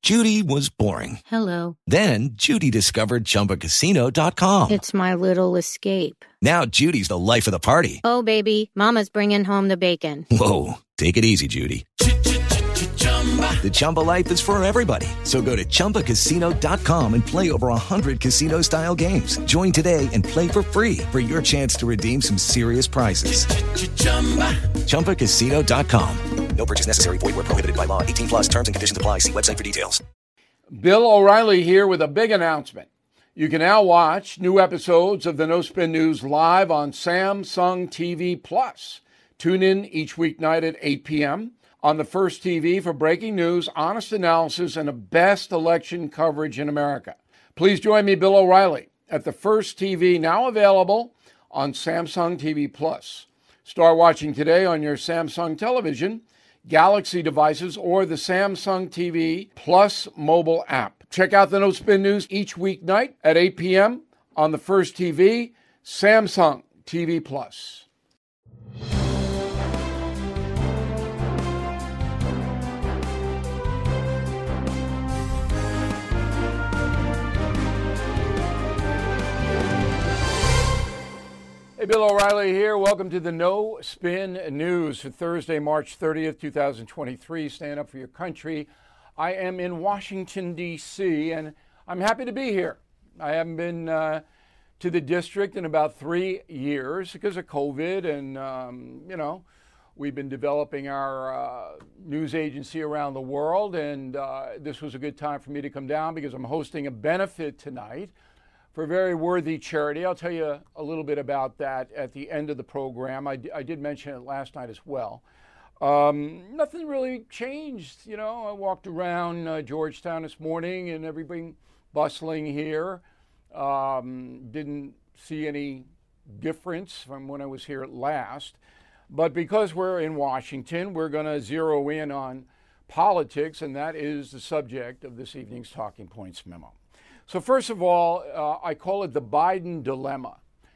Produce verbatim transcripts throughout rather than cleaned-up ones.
Judy was boring. Hello. Then Judy discovered Chumba Casino dot com. It's my little escape. Now Judy's the life of the party. Oh, baby, mama's bringing home the bacon. Whoa, take it easy, Judy. The Chumba life is for everybody. So go to Chumba Casino dot com and play over one hundred casino-style games. Join today and play for free for your chance to redeem some serious prizes. Chumba Casino dot com. No purchase necessary. Void where prohibited by law. eighteen plus terms and conditions apply. See website for details. Bill O'Reilly here with a big announcement. You can now watch new episodes of the No Spin News live on Samsung T V Plus. Tune in each weeknight at eight p.m. on the First T V for breaking news, honest analysis, and the best election coverage in America. Please join me, Bill O'Reilly, at the First T V, now available on Samsung T V Plus. Start watching today on your Samsung television, Galaxy devices, or the Samsung T V Plus mobile app. Check out the No Spin News each weeknight at eight p.m. on the First T V, Samsung T V Plus. Hey, Bill O'Reilly here. Welcome to the No Spin News for Thursday, March thirtieth, twenty twenty-three. Stand up for your country. I am in Washington, D C, and I'm happy to be here. I haven't been uh, to the district in about three years because of COVID, and, um, you know, we've been developing our uh, news agency around the world, and uh, this was a good time for me to come down because I'm hosting a benefit tonight for a very worthy charity. I'll tell you a little bit about that at the end of the program. I, d- I did mention it last night as well. Um, nothing really changed. You know, I walked around uh, Georgetown this morning and everything bustling here. Um, didn't see any difference from when I was here last. But because we're in Washington, we're going to zero in on politics, and that is the subject of this evening's Talking Points memo. So first of all, uh, I call it the Biden dilemma.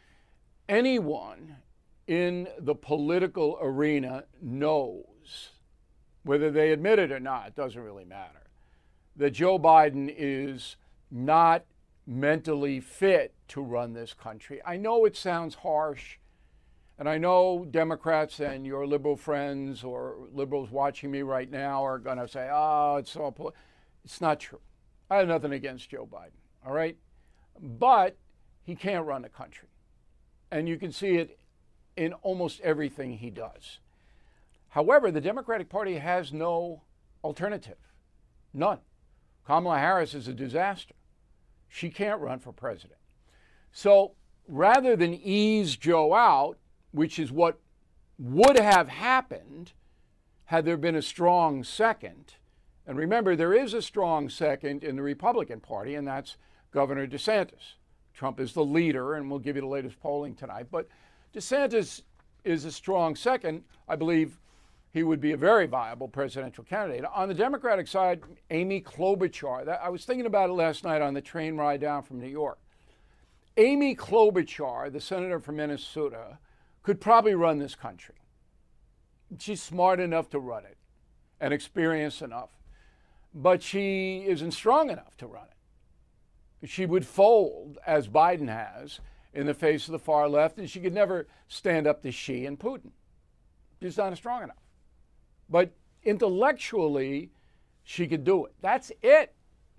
Anyone in the political arena knows, whether they admit it or not, it doesn't really matter, that Joe Biden is not mentally fit to run this country. I know it sounds harsh, and I know Democrats and your liberal friends or liberals watching me right now are going to say, oh, it's all political. It's not true. I have nothing against Joe Biden. All right. But he can't run the country. And you can see it in almost everything he does. However, the Democratic Party has no alternative. None. Kamala Harris is a disaster. She can't run for president. So rather than ease Joe out, which is what would have happened had there been a strong second, and remember, there is a strong second in the Republican Party, and that's Governor DeSantis. Trump is the leader, and we'll give you the latest polling tonight. But DeSantis is a strong second. I believe he would be a very viable presidential candidate. On the Democratic side, Amy Klobuchar. That, I was thinking about it last night on the train ride down from New York. Amy Klobuchar, the senator from Minnesota, could probably run this country. She's smart enough to run it and experienced enough. But she isn't strong enough to run it. She would fold, as Biden has, in the face of the far left, and she could never stand up to Xi and Putin. She's not strong enough. But intellectually, she could do it. That's it.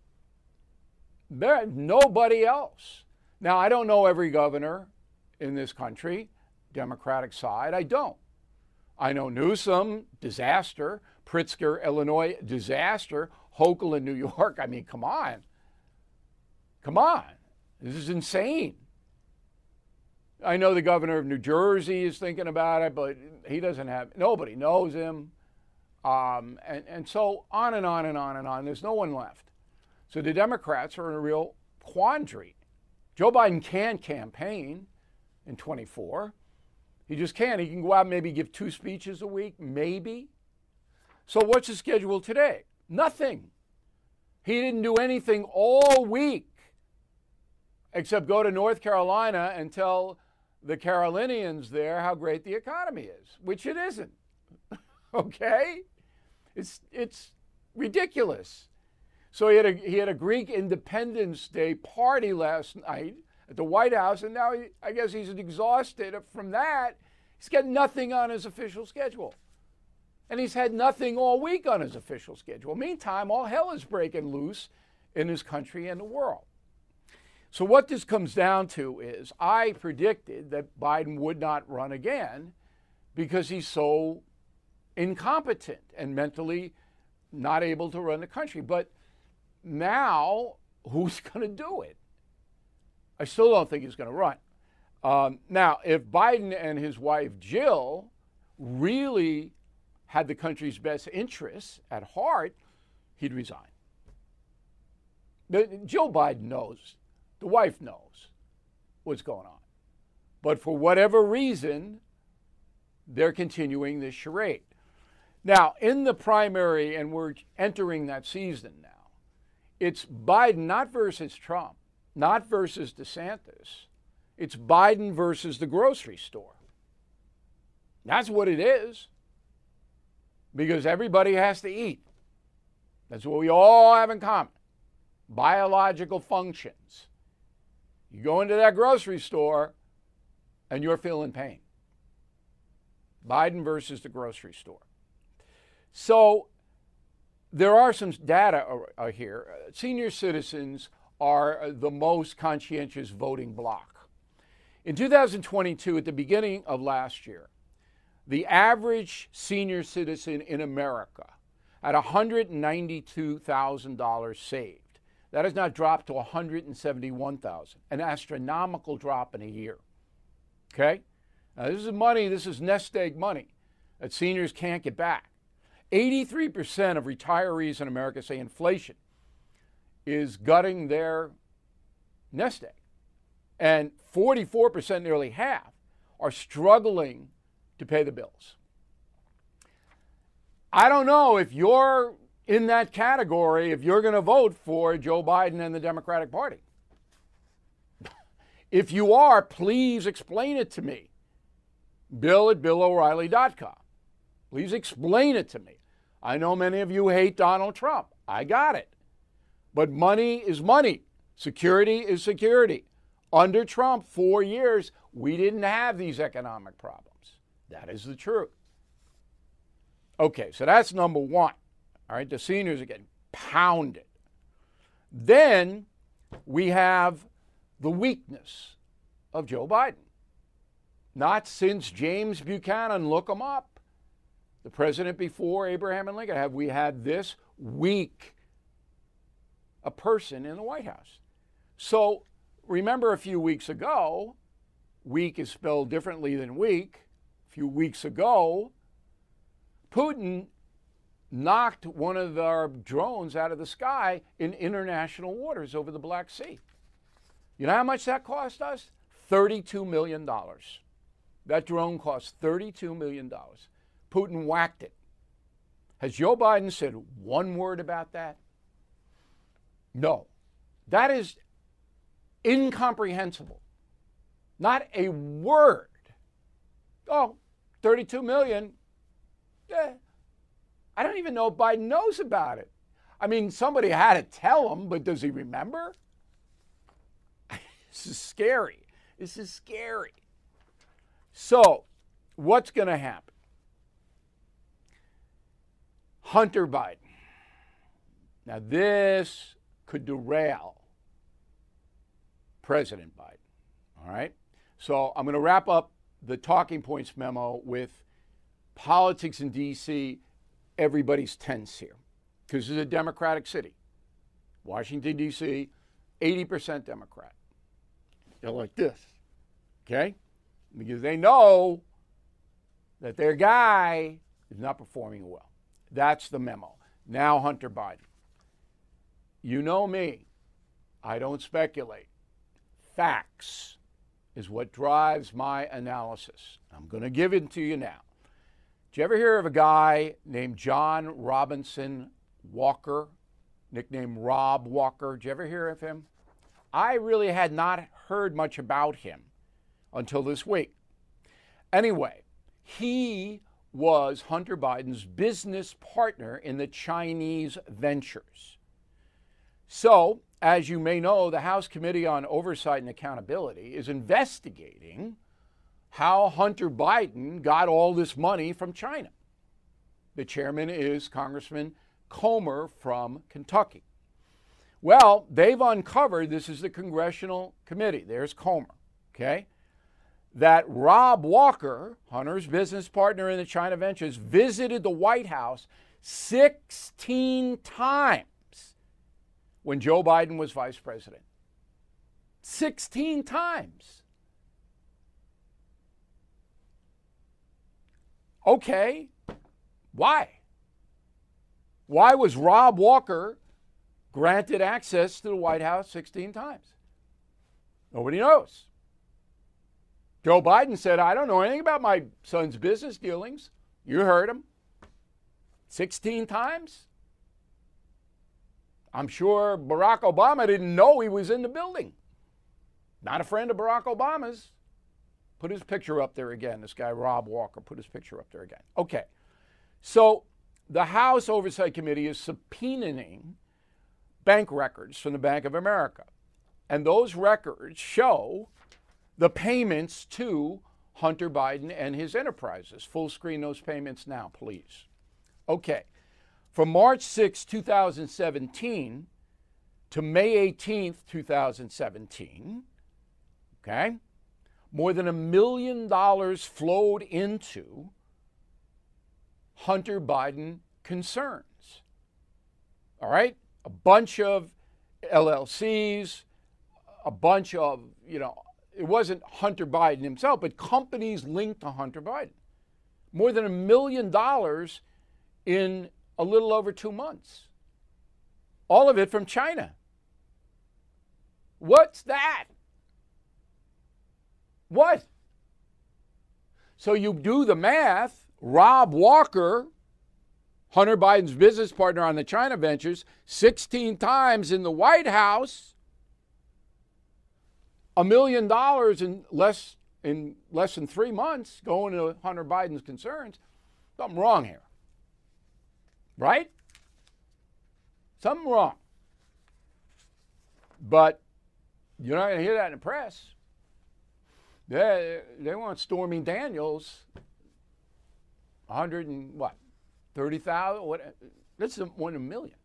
There's nobody else. Now, I don't know every governor in this country, Democratic side. I don't. I know Newsom, disaster. Pritzker, Illinois, disaster. Hochul in New York. I mean, come on. Come on. This is insane. I know the governor of New Jersey is thinking about it, but he doesn't have, nobody knows him. Um, and, and so on and on and on and on. There's no one left. So the Democrats are in a real quandary. Joe Biden can campaign in twenty-four. He just can't. He can go out and maybe give two speeches a week, maybe. So what's his schedule today? Nothing. He didn't do anything all week except go to North Carolina and tell the Carolinians there how great the economy is, which it isn't. Okay? It's, it's ridiculous. So he had a, he had a Greek Independence Day party last night at the White House, and now he, I guess he's exhausted from that. He's got nothing on his official schedule. And he's had nothing all week on his official schedule. Meantime, all hell is breaking loose in his country and the world. So what this comes down to is I predicted that Biden would not run again because he's so incompetent and mentally not able to run the country. But now, who's going to do it? I still don't think he's going to run. Um, now, if Biden and his wife Jill really had the country's best interests at heart, he'd resign. The, Jill Biden knows, the wife knows what's going on. But for whatever reason, they're continuing this charade. Now, in the primary, and we're entering that season now, it's Biden not versus Trump, not versus DeSantis. It's Biden versus the grocery store. That's what it is. Because everybody has to eat. That's what we all have in common. Biological functions. You go into that grocery store and you're feeling pain. Biden versus the grocery store. So there are some data here. Senior citizens are the most conscientious voting bloc. In two thousand twenty-two, at the beginning of last year, the average senior citizen in America had one hundred ninety-two thousand dollars saved. That has now dropped to one hundred seventy-one thousand dollars, an astronomical drop in a year. Okay? Now, this is money, this is nest egg money that seniors can't get back. eighty-three percent of retirees in America say inflation is gutting their nest egg. And forty-four percent, nearly half, are struggling to pay the bills. I don't know if you're in that category, if you're going to vote for Joe Biden and the Democratic Party. If you are, please explain it to me. Bill at Bill O'Reilly dot com. Please explain it to me. I know many of you hate Donald Trump. I got it. But money is money. Security is security. Under Trump, four years, we didn't have these economic problems. That is the truth. Okay, so that's number one. All right, the seniors are getting pounded. Then we have the weakness of Joe Biden. Not since James Buchanan, look him up, the president before Abraham and Lincoln, have we had this weak a person in the White House. So remember a few weeks ago, weak is spelled differently than weak. A few weeks ago, Putin knocked one of our drones out of the sky in international waters over the Black Sea. You know how much that cost us? thirty-two million dollars. That drone cost thirty-two million dollars. Putin whacked it. Has Joe Biden said one word about that? No. That is incomprehensible. Not a word. Oh, thirty-two million dollars. Eh, I don't even know if Biden knows about it. I mean, somebody had to tell him, but does he remember? This is scary. This is scary. So, what's going to happen? Hunter Biden. Now, this could derail President Biden. All right? So, I'm going to wrap up the talking points memo with politics in D C. Everybody's tense here because it's a Democratic city. Washington, D C, eighty percent Democrat. They're like this, okay? Because they know that their guy is not performing well. That's the memo. Now, Hunter Biden. You know me. I don't speculate. Facts is what drives my analysis. I'm going to give it to you now. Did you ever hear of a guy named John Robinson Walker, nicknamed Rob Walker? Did you ever hear of him? I really had not heard much about him until this week. Anyway, he was Hunter Biden's business partner in the Chinese ventures. So, as you may know, the House Committee on Oversight and Accountability is investigating how Hunter Biden got all this money from China. The chairman is Congressman Comer from Kentucky. Well, they've uncovered, this is the Congressional Committee, there's Comer, okay, that Rob Walker, Hunter's business partner in the China Ventures, visited the White House sixteen times when Joe Biden was vice president. sixteen times. Okay, why? Why was Rob Walker granted access to the White House sixteen times? Nobody knows. Joe Biden said, I don't know anything about my son's business dealings. You heard him. sixteen times? I'm sure Barack Obama didn't know he was in the building. Not a friend of Barack Obama's. Put his picture up there again. This guy, Rob Walker, put his picture up there again. Okay. So the House Oversight Committee is subpoenaing bank records from the Bank of America. And those records show the payments to Hunter Biden and his enterprises. Full screen those payments now, please. Okay. From March sixth, two thousand seventeen to May eighteenth, two thousand seventeen, okay, more than a million dollars flowed into Hunter Biden concerns. All right? A bunch of L L Cs, a bunch of, you know, it wasn't Hunter Biden himself, but companies linked to Hunter Biden. More than a million dollars in a little over two months. All of it from China. What's that? What? So you do the math. Rob Walker, Hunter Biden's business partner on the China Ventures, sixteen times in the White House, a million dollars in less in less than three months going to Hunter Biden's concerns. Something wrong here. Right? Something wrong. But you're not going to hear that in the press. They, they want Stormy Daniels, one hundred and what, thirty thousand? What? That's one in a million.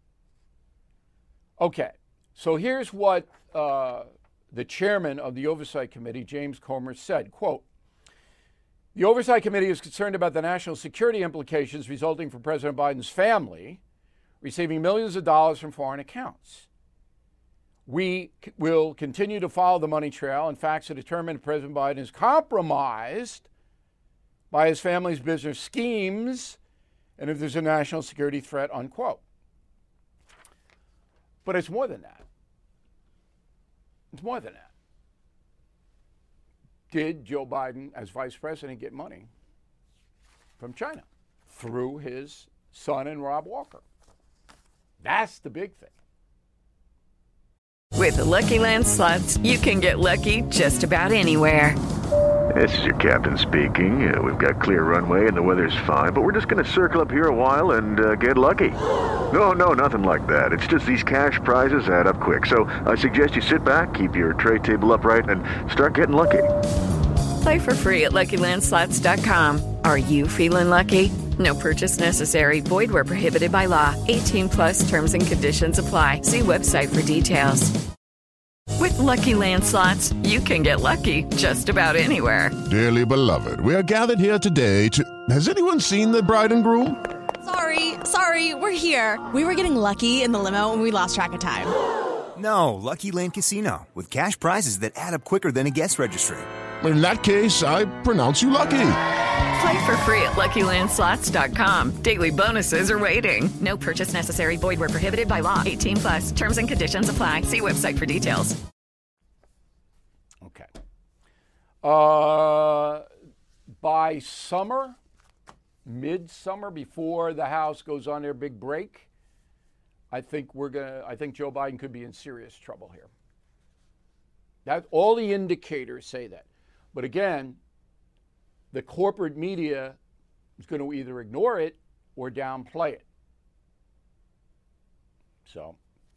Okay, so here's what uh, the chairman of the Oversight Committee, James Comer, said, quote, the Oversight Committee is concerned about the national security implications resulting from President Biden's family receiving millions of dollars from foreign accounts. We c- will continue to follow the money trail and facts to determine if President Biden is compromised by his family's business schemes and if there's a national security threat, unquote. But it's more than that. It's more than that. Did Joe Biden, as vice president, get money from China through his son and Rob Walker? That's the big thing. With the Lucky Land Slots, you can get lucky just about anywhere. This is your captain speaking. Uh, we've got clear runway and the weather's fine, but we're just going to circle up here a while and uh, get lucky. No, no, nothing like that. It's just these cash prizes add up quick. So I suggest you sit back, keep your tray table upright, and start getting lucky. Play for free at Lucky Land Slots dot com. Are you feeling lucky? No purchase necessary. Void where prohibited by law. eighteen plus terms and conditions apply. See website for details. With Lucky Land Slots, you can get lucky just about anywhere. Dearly beloved, we are gathered here today to... Has anyone seen the bride and groom? Sorry, sorry, we're here. We were getting lucky in the limo and we lost track of time. No, Lucky Land Casino, with cash prizes that add up quicker than a guest registry. In that case, I pronounce you lucky. Play for free at Lucky Land Slots dot com. Daily bonuses are waiting. No purchase necessary. Void where prohibited by law. eighteen plus. Terms and conditions apply. See website for details. Okay. Uh, by summer, midsummer, before the House goes on their big break, I think we're gonna. I think Joe Biden could be in serious trouble here. That all the indicators say that. But again, the corporate media is going to either ignore it or downplay it. So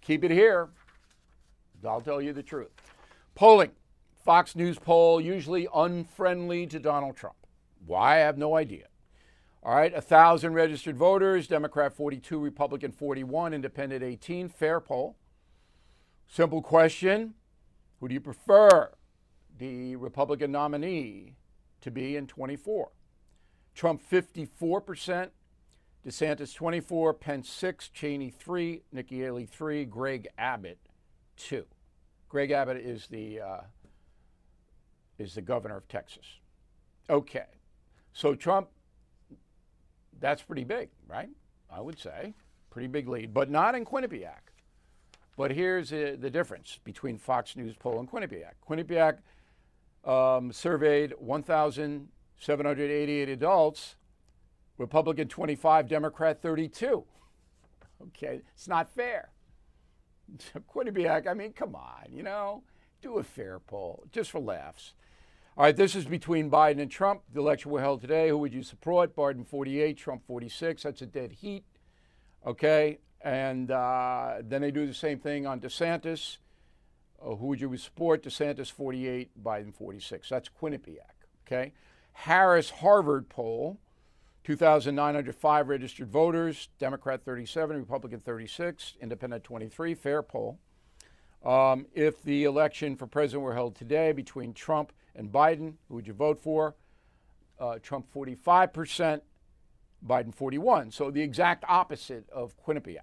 keep it here. I'll tell you the truth. Polling. Fox News poll, usually unfriendly to Donald Trump. Why? I have no idea. All right, one thousand registered voters, Democrat forty-two, Republican forty-one, Independent eighteen, fair poll. Simple question, who do you prefer the Republican nominee to be in twenty-four? Trump fifty-four percent, DeSantis twenty-four, Pence six, Cheney three, Nikki Haley three, Greg Abbott two. Greg Abbott is the uh, is the governor of Texas. Okay, so Trump, that's pretty big, right? I would say pretty big lead, but not in Quinnipiac. But here's uh, the difference between Fox News poll and Quinnipiac. Quinnipiac um, surveyed one thousand seven hundred eighty-eight adults, Republican twenty-five, Democrat thirty-two. Okay, it's not fair. Quinnipiac, I mean, come on, you know, do a fair poll, just for laughs. All right, this is between Biden and Trump. The election was held today. Who would you support? Biden forty-eight, Trump forty-six. That's a dead heat. Okay, and uh, then they do the same thing on DeSantis. Uh, who would you support? DeSantis forty-eight, Biden forty-six. That's Quinnipiac. Okay, Harris-Harvard poll, two thousand nine hundred five registered voters, Democrat thirty-seven, Republican thirty-six, Independent twenty-three, fair poll. Um, if the election for president were held today between Trump and Biden, who would you vote for? Uh, Trump forty-five percent, Biden forty-one. So the exact opposite of Quinnipiac.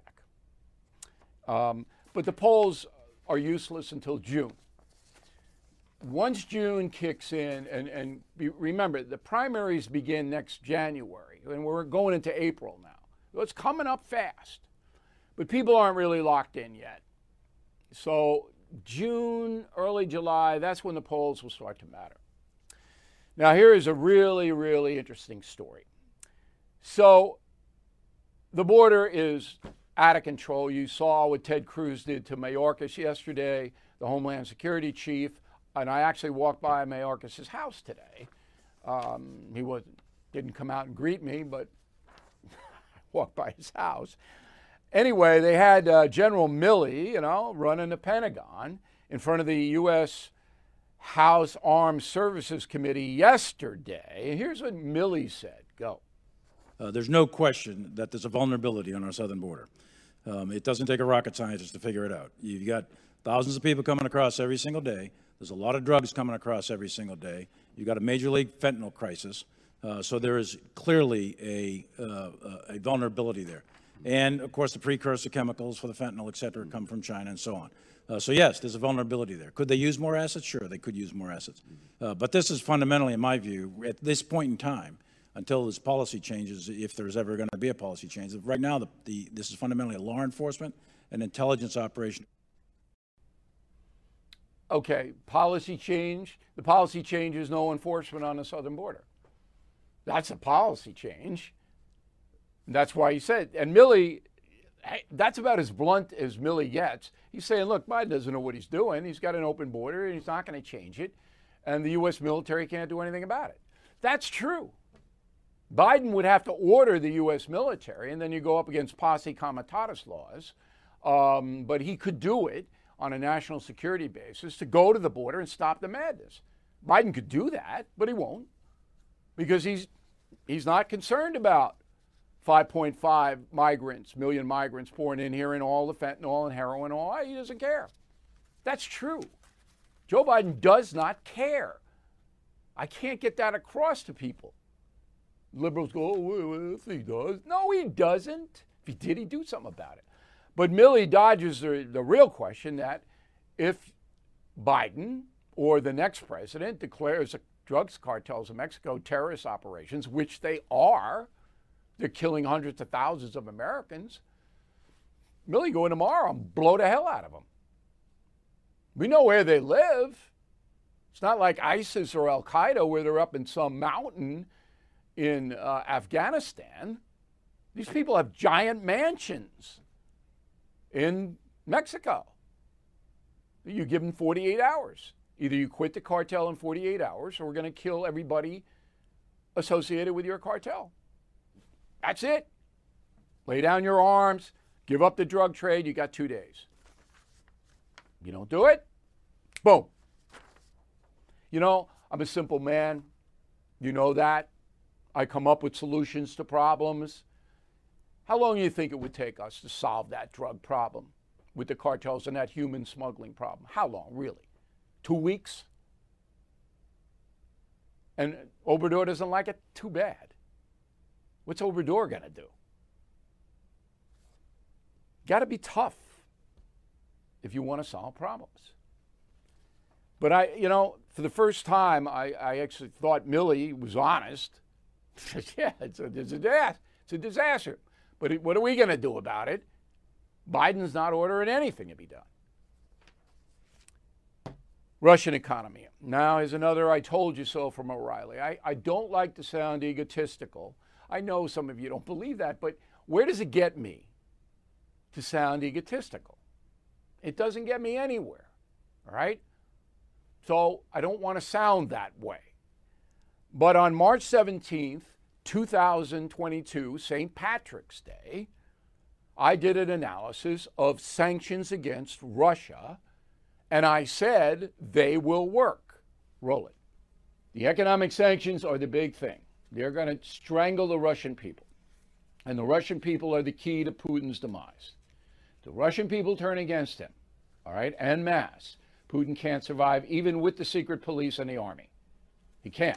Um, but the polls are useless until June. Once June kicks in, and, and be, remember, the primaries begin next January, and we're going into April now. So it's coming up fast. But people aren't really locked in yet. So June, early July, that's when the polls will start to matter. Now, here is a really, really interesting story. So the border is out of control. You saw what Ted Cruz did to Mayorkas yesterday, the Homeland Security chief. And I actually walked by Mayorkas' house today. Um, he was, didn't come out and greet me, but I walked by his house. Anyway, they had uh, General Milley, you know, running the Pentagon in front of the U S House Armed Services Committee yesterday. Here's what Milley said. Go. Uh, there's no question that there's a vulnerability on our southern border. Um, it doesn't take a rocket scientist to figure it out. You've got thousands of people coming across every single day. There's a lot of drugs coming across every single day. You've got a major league fentanyl crisis. Uh, so there is clearly a, uh, a vulnerability there. And, of course, the precursor chemicals for the fentanyl, et cetera, come from China and so on. Uh, so, yes, there's a vulnerability there. Could they use more assets? Sure, they could use more assets. Uh, but this is fundamentally, in my view, at this point in time, until this policy changes, if there's ever going to be a policy change. Right now, the, the, this is fundamentally a law enforcement and intelligence operation. Okay, policy change. The policy change is no enforcement on the southern border. That's a policy change. That's why he said, and Milley, that's about as blunt as Milley gets. He's saying, look, Biden doesn't know what he's doing. He's got an open border, and he's not going to change it. And the U S military can't do anything about it. That's true. Biden would have to order the U S military, and then you go up against posse comitatus laws. Um, but he could do it on a national security basis to go to the border and stop the madness. Biden could do that, but he won't, because he's he's not concerned about five point five migrants, million migrants pouring in here and all the fentanyl and heroin and all. He doesn't care. That's true. Joe Biden does not care. I can't get that across to people. Liberals go, oh, well, if he does. No, he doesn't. If he did, he'd do something about it. But Milley dodges the, the real question that if Biden or the next president declares the drugs cartels in Mexico terrorist operations, which they are, they're killing hundreds of thousands of Americans, Milley go in tomorrow and blow the hell out of them. We know where they live. It's not like ISIS or Al Qaeda where they're up in some mountain in uh, Afghanistan. These people have giant mansions in Mexico. You give them forty-eight hours. Either you quit the cartel in forty-eight hours, or we're going to kill everybody associated with your cartel. That's it. Lay down your arms, give up the drug trade. You got two days. You don't do it, boom. You know, I'm a simple man. You know that. I come up with solutions to problems. How long do you think it would take us to solve that drug problem with the cartels and that human smuggling problem? How long, really? Two weeks? And Obrador doesn't like it? Too bad. What's Obrador going to do? Got to be tough if you want to solve problems. But I, you know, for the first time, I, I actually thought Milley was honest. yeah, it's a, it's, a, it's a disaster. But it, what are we going to do about it? Biden's not ordering anything to be done. Russian economy. Now, here's another I told you so from O'Reilly. I, I don't like to sound egotistical. I know some of you don't believe that, but where does it get me to sound egotistical? It doesn't get me anywhere, all right? So I don't want to sound that way. But on March seventeenth, two thousand twenty-two, Saint Patrick's Day, I did an analysis of sanctions against Russia, and I said they will work. Roll it. The economic sanctions are the big thing. They're going to strangle the Russian people. And the Russian people are the key to Putin's demise. The Russian people turn against him, all right, en masse. Putin can't survive even with the secret police and the army. He can't.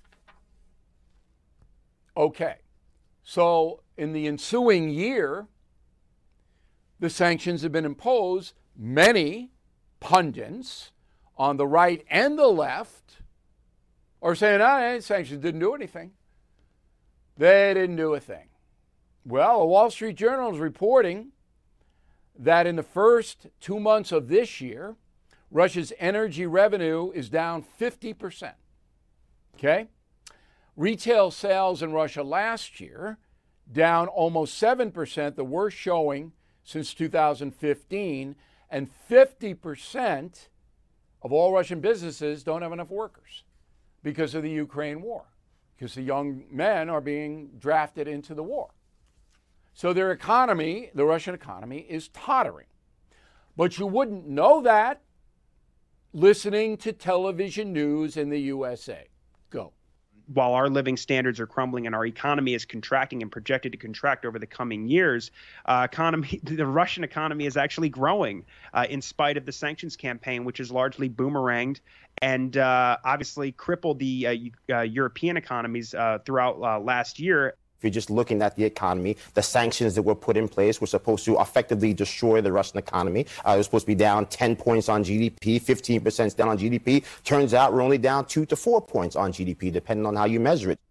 Okay. So in the ensuing year, the sanctions have been imposed. Many pundits on the right and the left are saying, ah, sanctions didn't do anything. They didn't do a thing. Well, the Wall Street Journal is reporting that in the first two months of this year, Russia's energy revenue is down fifty percent. Okay? Retail sales in Russia last year down almost seven percent, the worst showing since two thousand fifteen, and fifty percent of all Russian businesses don't have enough workers because of the Ukraine war, because the young men are being drafted into the war. So their economy, the Russian economy, is tottering. But you wouldn't know that listening to television news in the U S A. Go. While our living standards are crumbling and our economy is contracting and projected to contract over the coming years, uh, economy, the Russian economy is actually growing uh, in spite of the sanctions campaign, which is largely boomeranged and uh, obviously crippled the uh, uh, European economies uh, throughout uh, last year. If you're just looking at the economy, the sanctions that were put in place were supposed to effectively destroy the Russian economy. Uh, it was supposed to be down ten points on G D P, fifteen percent down on G D P. Turns out we're only down two to four points on G D P, depending on how you measure it.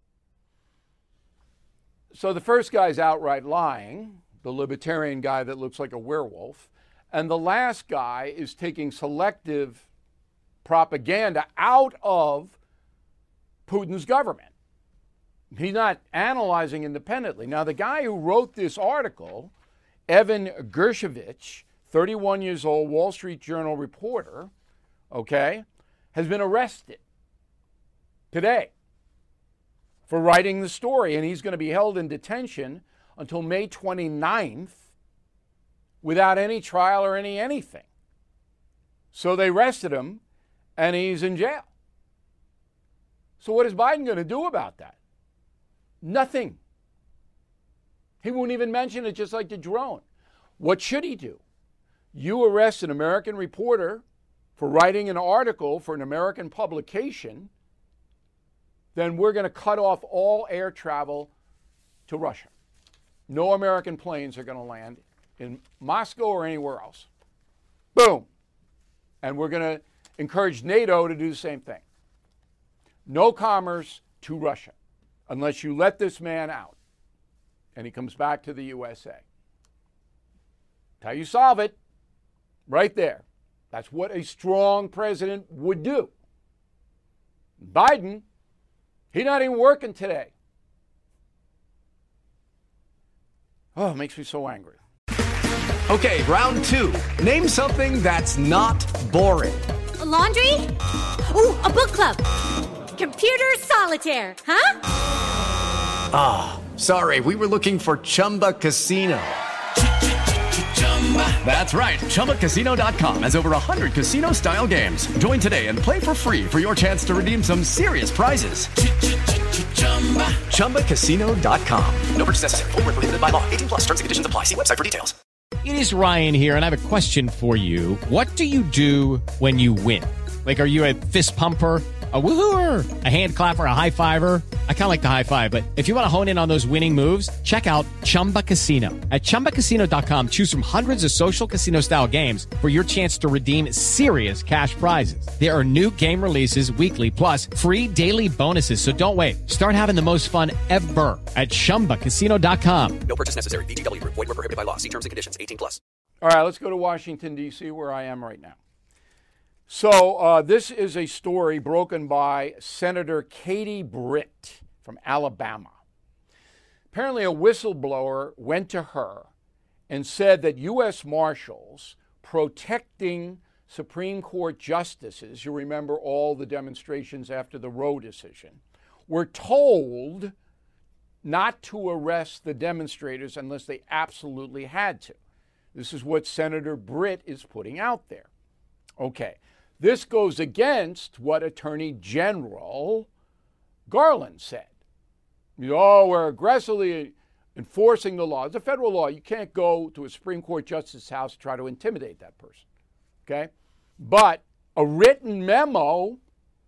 So the first guy's outright lying, the libertarian guy that looks like a werewolf. And the last guy is taking selective propaganda out of Putin's government. He's not analyzing independently. Now, the guy who wrote this article, Evan Gershkovich, thirty-one years old, Wall Street Journal reporter, okay, has been arrested today for writing the story, and he's going to be held in detention until May twenty-ninth without any trial or any anything. So they arrested him, and he's in jail. So what is Biden going to do about that? Nothing. He won't even mention it, just like the drone. What should he do? You arrest an American reporter for writing an article for an American publication, then we're going to cut off all air travel to Russia. No American planes are going to land in Moscow or anywhere else. Boom. And we're going to encourage NATO to do the same thing. No commerce to Russia unless you let this man out and he comes back to the U S A. That's how you solve it. Right there. That's what a strong president would do. Biden, he's not even working today. Oh, it makes me so angry. Okay, round two. Name something that's not boring. A laundry? Ooh, a book club. Computer solitaire, huh? Ah, oh, sorry, we were looking for Chumba Casino. That's right. Chumba Casino dot com has over one hundred casino-style games. Join today and play for free for your chance to redeem some serious prizes. Chumba Casino dot com. No purchase necessary. Void where prohibited by law. eighteen plus. Terms and conditions apply. See website for details. It is Ryan here, and I have a question for you. What do you do when you win? Like, are you a fist pumper, a woohooer, a hand clapper, a high fiver? I kind of like the high five, but if you want to hone in on those winning moves, check out Chumba Casino. At Chumba Casino dot com, choose from hundreds of social casino-style games for your chance to redeem serious cash prizes. There are new game releases weekly, plus free daily bonuses, so don't wait. Start having the most fun ever at Chumba Casino dot com. No purchase necessary. V G W. Void where prohibited by law. See terms and conditions. eighteen plus. All right, let's go to Washington, D C, where I am right now. So uh, this is a story broken by Senator Katie Britt from Alabama. Apparently a whistleblower went to her and said that U S Marshals protecting Supreme Court justices, you remember all the demonstrations after the Roe decision, were told not to arrest the demonstrators unless they absolutely had to. This is what Senator Britt is putting out there. Okay. This goes against what Attorney General Garland said. You know, oh, we're aggressively enforcing the law. It's a federal law. You can't go to a Supreme Court justice's house and try to intimidate that person. Okay? But a written memo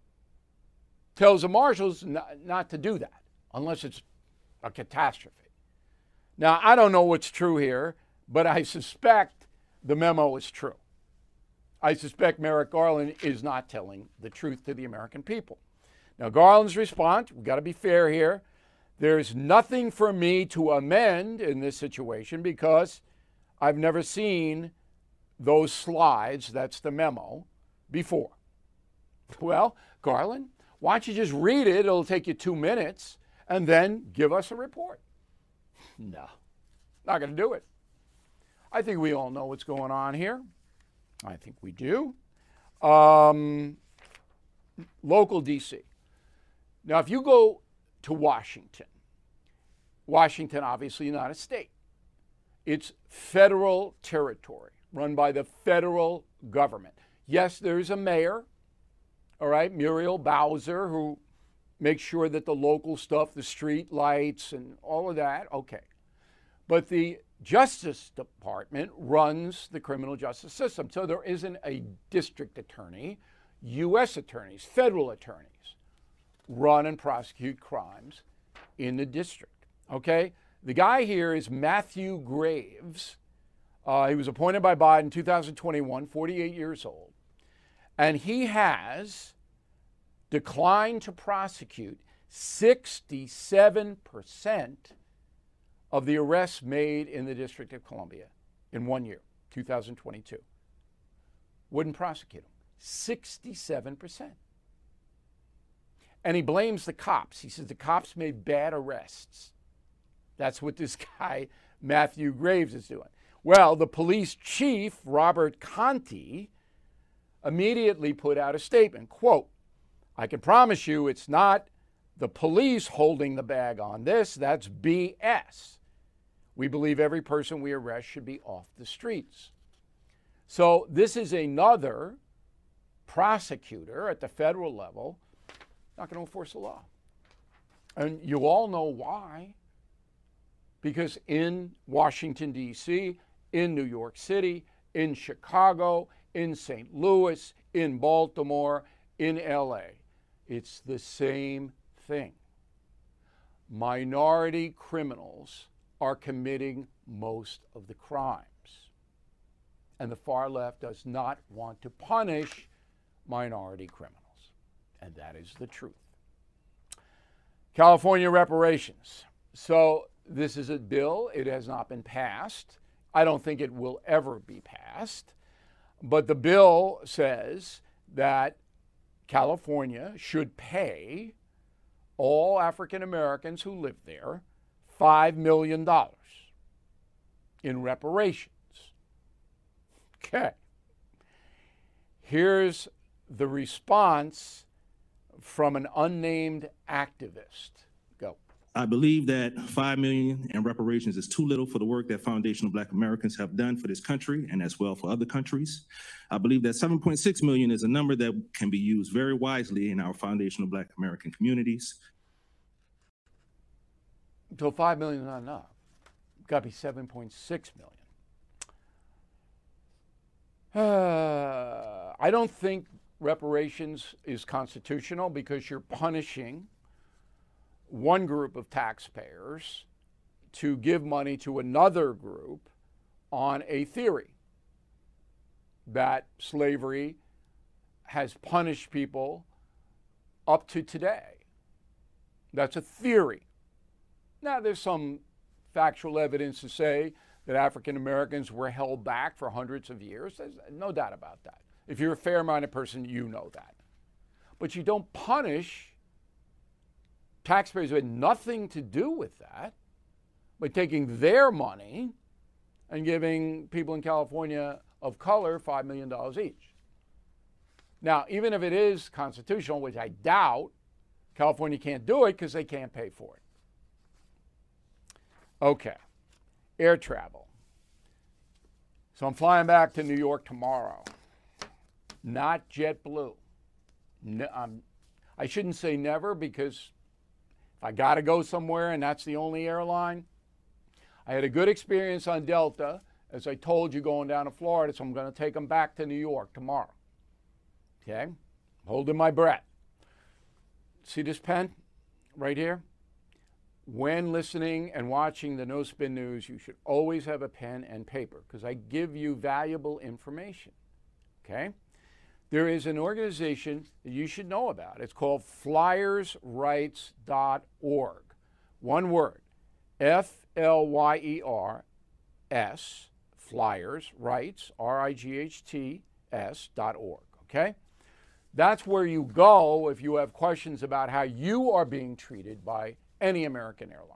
tells the marshals not, not to do that unless it's a catastrophe. Now, I don't know what's true here, but I suspect the memo is true. I suspect Merrick Garland is not telling the truth to the American people. Now, Garland's response, we've got to be fair here. There's nothing for me to amend in this situation because I've never seen those slides, that's the memo, before. Well, Garland, why don't you just read it? It'll take you two minutes and then give us a report. No, not going to do it. I think we all know what's going on here. I think we do. Um, local D C. Now, if you go to Washington, Washington obviously not a state. It's federal territory run by the federal government. Yes, there's a mayor, all right, Muriel Bowser, who makes sure that the local stuff, the street lights and all of that, okay. But the Justice Department runs the criminal justice system. So there isn't a district attorney. U S attorneys, federal attorneys, run and prosecute crimes in the district. Okay? The guy here is Matthew Graves. Uh, he was appointed by Biden in two thousand twenty-one, forty-eight years old. And he has declined to prosecute sixty-seven percent of the arrests made in the District of Columbia in one year, two thousand twenty-two. Wouldn't prosecute them. sixty-seven percent. And he blames the cops. He says the cops made bad arrests. That's what this guy, Matthew Graves, is doing. Well, the police chief, Robert Conti, immediately put out a statement, quote, I can promise you it's not the police holding the bag on this. That's B S. We believe every person we arrest should be off the streets. So this is another prosecutor at the federal level not going to enforce the law. And you all know why. Because in Washington, D C, in New York City, in Chicago, in Saint Louis, in Baltimore, in L A, it's the same thing. Minority criminals are committing most of the crimes. And the far left does not want to punish minority criminals. And that is the truth. California reparations. So this is a bill. It has not been passed. I don't think it will ever be passed. But the bill says that California should pay all African Americans who live there five million dollars in reparations. Okay. Here's the response from an unnamed activist. Go. I believe that five million dollars in reparations is too little for the work that foundational Black Americans have done for this country and as well for other countries. I believe that seven point six million dollars is a number that can be used very wisely in our foundational Black American communities. So five million dollars is not enough. It's got to be seven point six million dollars. Uh, I don't think reparations is constitutional because you're punishing one group of taxpayers to give money to another group on a theory that slavery has punished people up to today. That's a theory. Now, there's some factual evidence to say that African Americans were held back for hundreds of years. There's no doubt about that. If you're a fair-minded person, you know that. But you don't punish taxpayers who had nothing to do with that by taking their money and giving people in California of color five million dollars each. Now, even if it is constitutional, which I doubt, California can't do it because they can't pay for it. Okay, air travel. So I'm flying back to New York tomorrow. Not JetBlue. No, um, I shouldn't say never because if I got to go somewhere and that's the only airline, I had a good experience on Delta, as I told you, going down to Florida, so I'm going to take them back to New York tomorrow. Okay? Holding my breath. See this pen right here? When listening and watching the No Spin News, you should always have a pen and paper because I give you valuable information. Okay? There is an organization that you should know about. It's called flyers rights dot org. One word, F L Y E R S, Flyers Rights, R I G H T S dot org, okay? That's where you go if you have questions about how you are being treated by any American airline.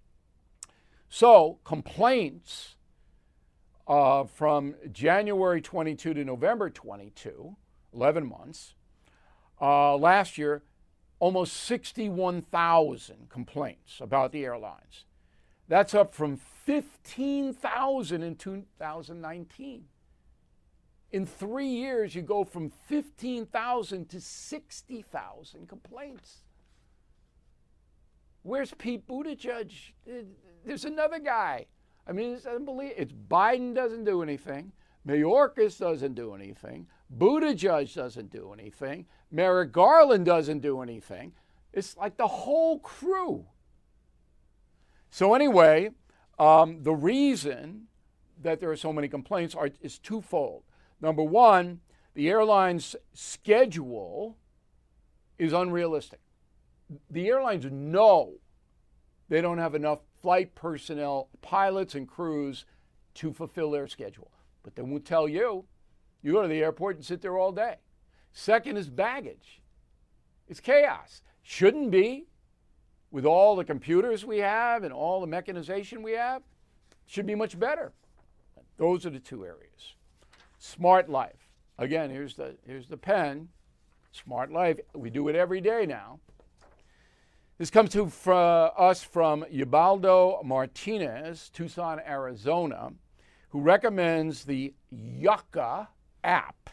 So, complaints uh, from January twenty-two to November twenty-two, eleven months. Uh, last year, almost sixty-one thousand complaints about the airlines. That's up from fifteen thousand in two thousand nineteen. In three years, you go from fifteen thousand to sixty thousand complaints. Where's Pete Buttigieg? There's another guy. I mean, it's unbelievable. It's Biden doesn't do anything. Mayorkas doesn't do anything. Buttigieg doesn't do anything. Merrick Garland doesn't do anything. It's like the whole crew. So anyway, um, the reason that there are so many complaints are, is twofold. Number one, the airline's schedule is unrealistic. The airlines know they don't have enough flight personnel, pilots and crews to fulfill their schedule. But they won't tell you. You go to the airport and sit there all day. Second is baggage. It's chaos. Shouldn't be. With all the computers we have and all the mechanization we have, should be much better. Those are the two areas. Smart Life. Again, here's the, here's the pen. Smart Life. We do it every day now. This comes to for us from Ubaldo Martinez, Tucson, Arizona, who recommends the Yucca app.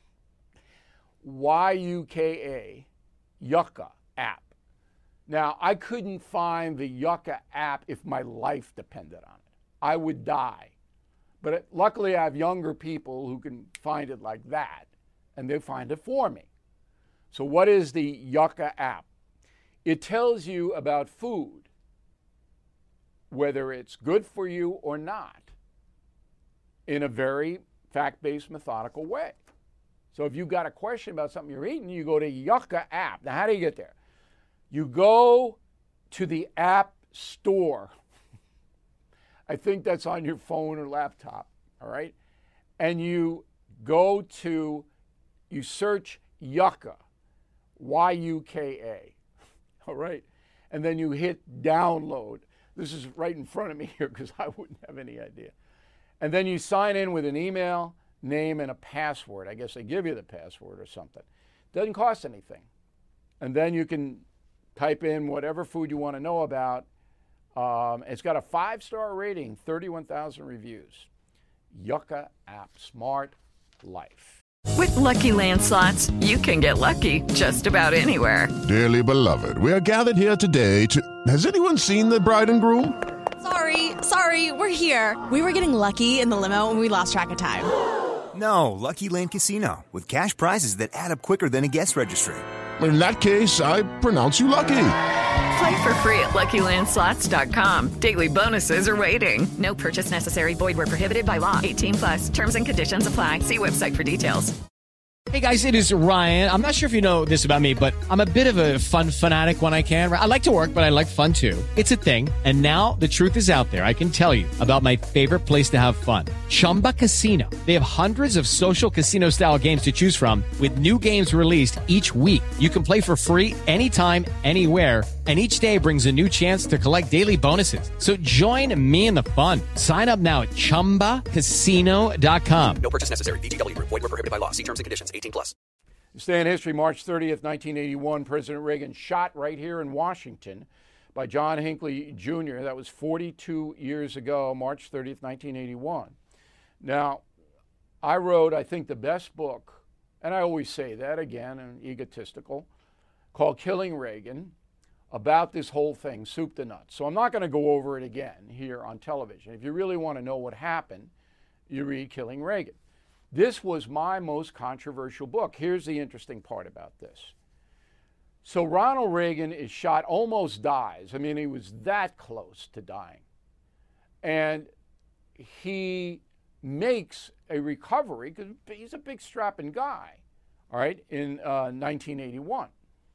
Y U K A, Yucca app. Now, I couldn't find the Yucca app if my life depended on it. I would die. But it, luckily, I have younger people who can find it like that, and they find it for me. So what is the Yucca app? It tells you about food, whether it's good for you or not, in a very fact-based, methodical way. So if you've got a question about something you're eating, you go to Yucca app. Now, how do you get there? You go to the App Store. I think that's on your phone or laptop, all right? And you go to, you search Yucca, Y U K A, all right? And then you hit download. This is right in front of me here because I wouldn't have any idea. And then you sign in with an email, name, and a password. I guess they give you the password or something. Doesn't cost anything. And then you can type in whatever food you want to know about, Um, it's got a five-star rating, thirty-one thousand reviews. Yucca app, smart life. With Lucky Land Slots, you can get lucky just about anywhere. Dearly beloved, we are gathered here today to... Has anyone seen the bride and groom? Sorry, sorry, we're here. We were getting lucky in the limo and we lost track of time. No, Lucky Land Casino, with cash prizes that add up quicker than a guest registry. In that case, I pronounce you lucky. Play for free at Lucky Land Slots dot com. Daily bonuses are waiting. No purchase necessary. Void where prohibited by law. eighteen plus. Terms and conditions apply. See website for details. Hey guys, it is Ryan. I'm not sure if you know this about me, but I'm a bit of a fun fanatic when I can. I like to work, but I like fun too. It's a thing. And now the truth is out there. I can tell you about my favorite place to have fun. Chumba Casino. They have hundreds of social casino style games to choose from with new games released each week. You can play for free anytime, anywhere. And each day brings a new chance to collect daily bonuses. So join me in the fun. Sign up now at chumba casino dot com. No purchase necessary. V G W. Void where prohibited by law. See terms and conditions. eighteen plus. This day in history, March thirtieth, nineteen eighty-one, President Reagan shot right here in Washington by John Hinckley Junior That was forty-two years ago, March thirtieth, nineteen eighty-one. Now, I wrote, I think, the best book, and I always say that again, I'm egotistical, called Killing Reagan, about this whole thing, soup to nuts. So I'm not going to go over it again here on television. If you really want to know what happened, you read Killing Reagan. This was my most controversial book. Here's the interesting part about this. So Ronald Reagan is shot, almost dies. I mean, he was that close to dying. And he makes a recovery, because he's a big strapping guy, all right, in uh, nineteen eighty-one.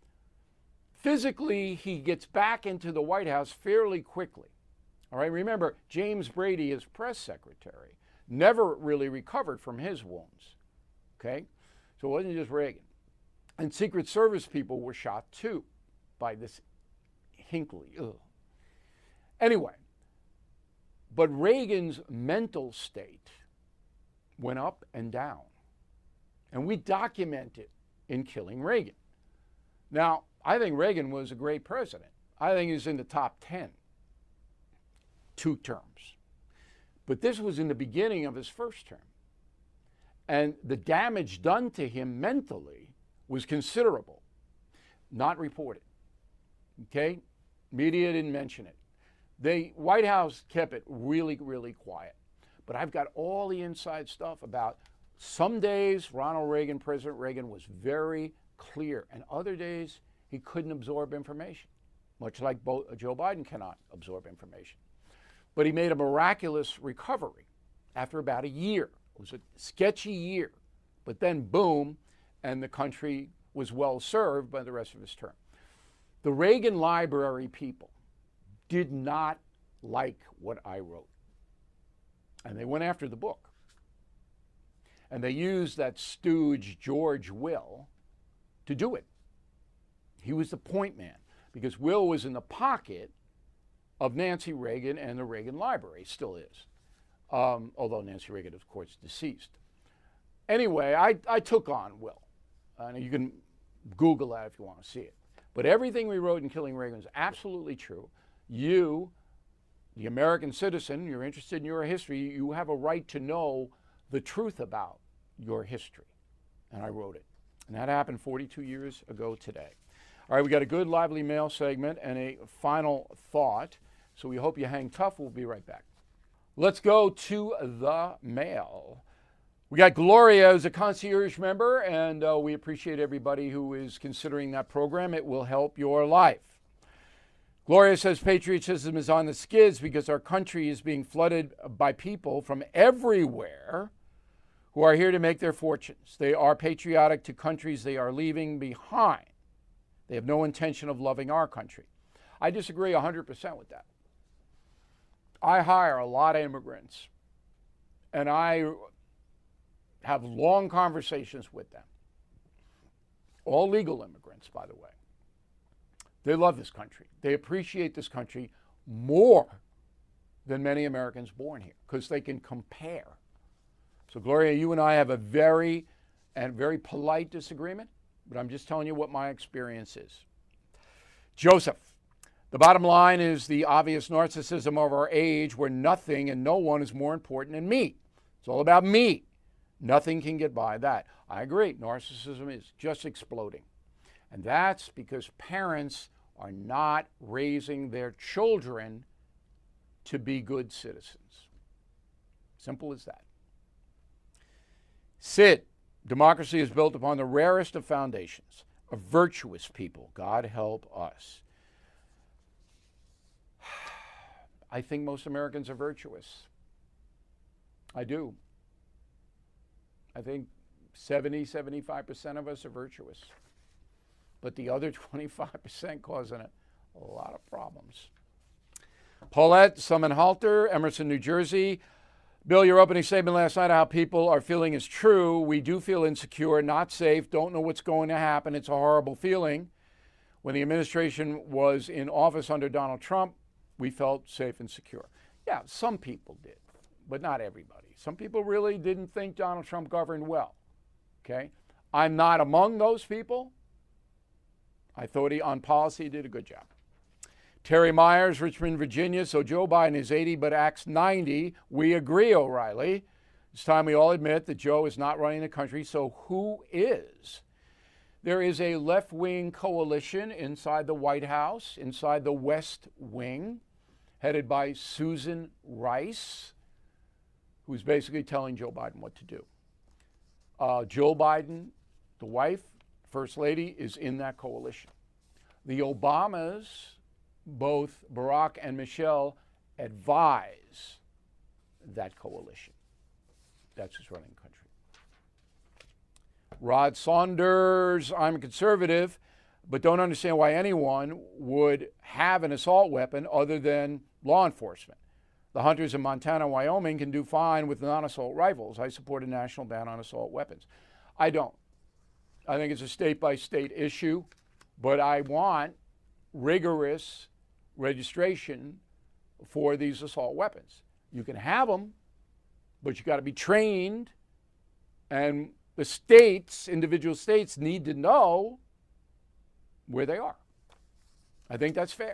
Physically, he gets back into the White House fairly quickly. All right, remember, James Brady, his press secretary, never really recovered from his wounds. Okay? So it wasn't just Reagan. And Secret Service people were shot too by this Hinckley. Ugh. Anyway, but Reagan's mental state went up and down. And we document it in Killing Reagan. Now, I think Reagan was a great president. I think he's in the top ten, two terms. But this was in the beginning of his first term. And the damage done to him mentally was considerable. Not reported. Okay? Media didn't mention it. The White House kept it really, really quiet. But I've got all the inside stuff about some days Ronald Reagan, President Reagan, was very clear. And other days, he couldn't absorb information, much like Bo- Joe Biden cannot absorb information. But he made a miraculous recovery after about a year. It was a sketchy year, but then boom, and the country was well served by the rest of his term. The Reagan Library people did not like what I wrote, and they went after the book. And they used that stooge George Will to do it. He was the point man, because Will was in the pocket of Nancy Reagan and the Reagan Library, still is, um, although Nancy Reagan, of course, deceased. Anyway, I, I took on Will. Uh, you can Google that if you want to see it. But everything we wrote in Killing Reagan is absolutely true. You, the American citizen, you're interested in your history, you have a right to know the truth about your history. And I wrote it. And that happened forty-two years ago today. All right, we got a good, lively mail segment and a final thought. So we hope you hang tough. We'll be right back. Let's go to the mail. We got Gloria as a concierge member, and uh, we appreciate everybody who is considering that program. It will help your life. Gloria says patriotism is on the skids because our country is being flooded by people from everywhere who are here to make their fortunes. They are patriotic to countries they are leaving behind. They have no intention of loving our country. I disagree one hundred percent with that. I hire a lot of immigrants, and I have long conversations with them. All legal immigrants, by the way. They love this country. They appreciate this country more than many Americans born here because they can compare. So, Gloria, you and I have a very and very polite disagreement, but I'm just telling you what my experience is. Joseph, The bottom line is the obvious narcissism of our age where nothing and no one is more important than me. It's all about me. Nothing can get by that. I agree. Narcissism is just exploding. And that's because parents are not raising their children to be good citizens. Simple as that. Sid, democracy is built upon the rarest of foundations, a virtuous people. God help us. I think most Americans are virtuous. I do. I think seventy, seventy-five percent of us are virtuous. But the other twenty-five percent causing a, a lot of problems. Paulette Summenhalter, Emerson, New Jersey. Bill, your opening statement last night, how people are feeling is true. We do feel insecure, not safe, don't know what's going to happen. It's a horrible feeling. When the administration was in office under Donald Trump, we felt safe and secure. Yeah, some people did, but not everybody. Some people really didn't think Donald Trump governed well, okay? I'm not among those people. I thought he, on policy, did a good job. Terry Myers, Richmond, Virginia. So Joe Biden is eighty but acts ninety. We agree, O'Reilly. It's time we all admit that Joe is not running the country, so who is? There is a left-wing coalition inside the White House, inside the West Wing, headed by Susan Rice, who's basically telling Joe Biden what to do. Uh, Joe Biden, the wife, First Lady, is in that coalition. The Obamas, both Barack and Michelle, advise that coalition. That's who's running the country. Rod Saunders, I'm a conservative, but don't understand why anyone would have an assault weapon other than law enforcement. The hunters in Montana and Wyoming can do fine with non-assault rifles. I support a national ban on assault weapons. I don't. I think it's a state-by-state issue, but I want rigorous registration for these assault weapons. You can have them, but you got to be trained, and the states, individual states, need to know where they are. I think that's fair.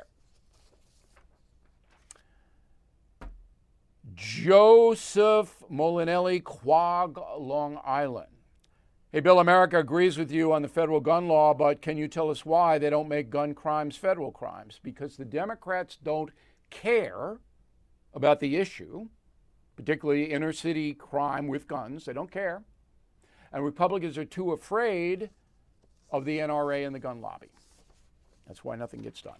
Joseph Molinelli, Quag, Long Island. Hey, Bill, America agrees with you on the federal gun law, but can you tell us why they don't make gun crimes federal crimes? Because the Democrats don't care about the issue, particularly inner city crime with guns. They don't care. And Republicans are too afraid of the N R A and the gun lobby. That's why nothing gets done.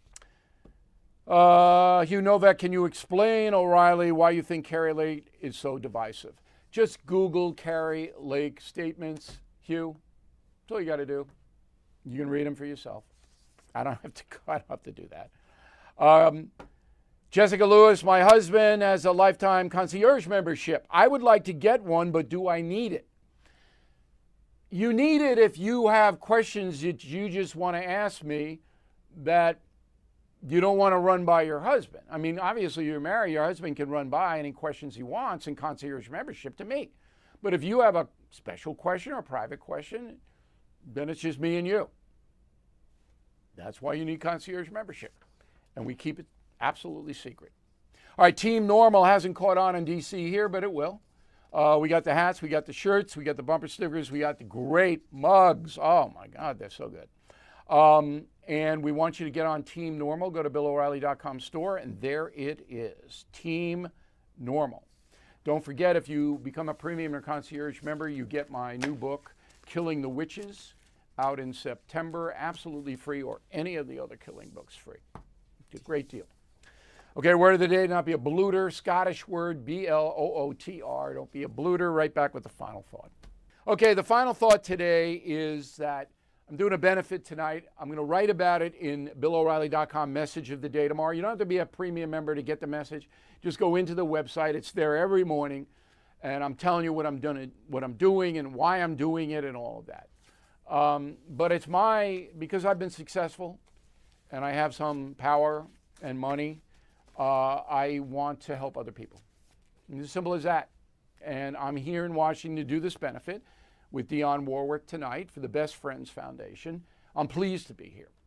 Uh, Hugh Novak, can you explain, O'Reilly, why you think Kari Lake is so divisive? Just Google Kari Lake statements, Hugh. That's all you got to do. You can read them for yourself. I don't have to, I don't have to do that. Um, Jessica Lewis, my husband has a lifetime concierge membership. I would like to get one, but do I need it? You need it if you have questions that you just want to ask me that you don't want to run by your husband. I mean, obviously you're married. Your husband can run by any questions he wants in concierge membership to me. But if you have a special question or a private question, then it's just me and you. That's why you need concierge membership. And we keep it absolutely secret. All right, Team Normal hasn't caught on in D C here, but it will. Uh, we got the hats, we got the shirts, we got the bumper stickers, we got the great mugs. Oh, my God, they're so good. Um, and we want you to get on Team Normal. Go to Bill O'Reilly dot com store, and there it is, Team Normal. Don't forget, if you become a premium or concierge member, you get my new book, Killing the Witches, out in September, absolutely free, or any of the other killing books free. It's a great deal. Okay, word of the day, not be a blooter, Scottish word, B L O O T R. Don't be a blooter. Right back with the final thought. Okay, the final thought today is that I'm doing a benefit tonight. I'm going to write about it in Bill O'Reilly dot com message of the day tomorrow. You don't have to be a premium member to get the message. Just go into the website. It's there every morning. And I'm telling you what I'm doing, what I'm doing and why I'm doing it and all of that. Um, but it's my, because I've been successful and I have some power and money, uh, I want to help other people. And it's as simple as that. And I'm here in Washington to do this benefit with Dionne Warwick tonight for the Best Friends Foundation. I'm pleased to be here.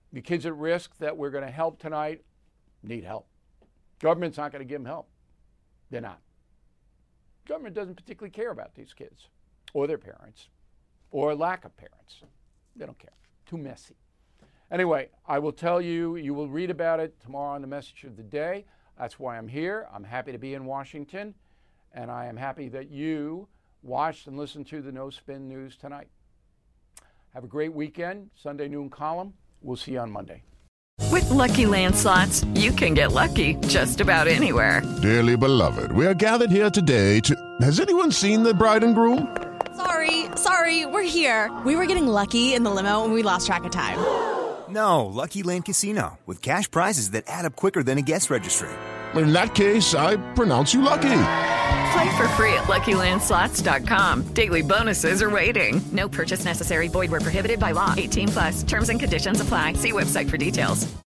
The kids at risk that we're going to help tonight need help. Government's not going to give them help. They're not. Government doesn't particularly care about these kids or their parents or lack of parents. They don't care. Too messy. Anyway, I will tell you, you will read about it tomorrow on the Message of the Day. That's why I'm here. I'm happy to be in Washington, and I am happy that you watched and listened to the No Spin News tonight. Have a great weekend. Sunday noon column. We'll see you on Monday. With Lucky Land Slots, you can get lucky just about anywhere. Dearly beloved, we are gathered here today to... Has anyone seen the bride and groom? Sorry, sorry, we're here. We were getting lucky in the limo and we lost track of time. No, Lucky Land Casino, with cash prizes that add up quicker than a guest registry. In that case, I pronounce you lucky. Play for free at Lucky Land Slots dot com. Daily bonuses are waiting. No purchase necessary. Void where prohibited by law. eighteen plus. Terms and conditions apply. See website for details.